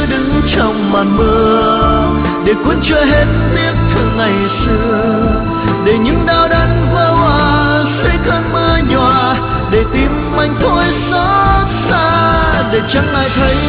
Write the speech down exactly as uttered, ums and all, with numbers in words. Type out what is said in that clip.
cứ đứng trong màn mưa, để cuốn trôi hết tiếc thương ngày xưa, để những đau đớn vỡ hòa dưới cơn mưa nhòa, để tim anh thôi xót xa, để chẳng ai thấy